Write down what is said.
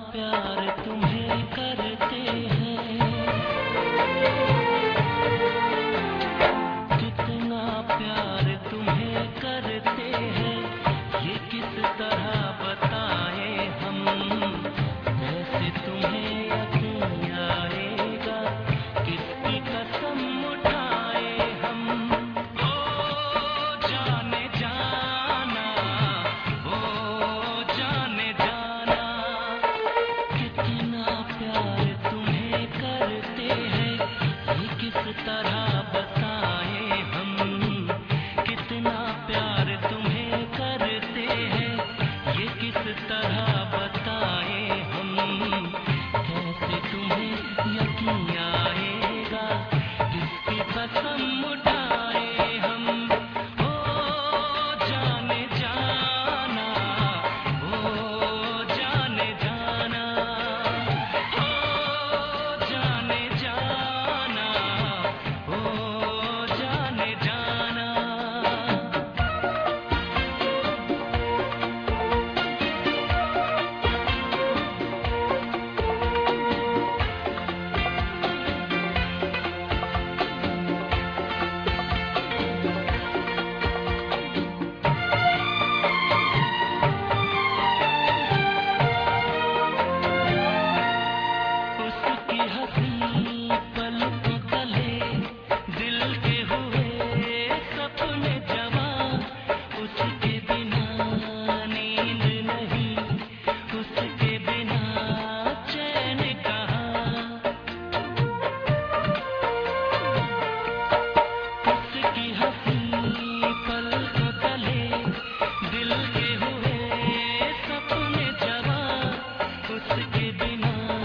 प्यार तुम्हें करते हैं, कितना प्यार तुम्हें करते हैं, ये किस तरह बताएं हम, कैसे तुम्हें यकीन आएगा, किसकी कसम उठाए हम। ओ जाने जाना, ओ जाने जाना, कितना प्यार तुम्हें करते हैं, ये किस तरह बताएं हम, कितना प्यार तुम्हें करते हैं, ये किस तरह बताएं हम, कैसे तुम्हें यकीन आएगा, किसकी कसम उठाए हम। ओ जाने जाना, ओ जाने जाना, ओ जाने जाना, ओ जाने जाना। उसकी हंसी पलकों तले दिल के हुए सपने जवां, उसके बिना नींद नहीं, उसके बिना चैन कहाँ। उसकी हंसी पलकों तले दिल के हुए सपने जवां, उसके बिना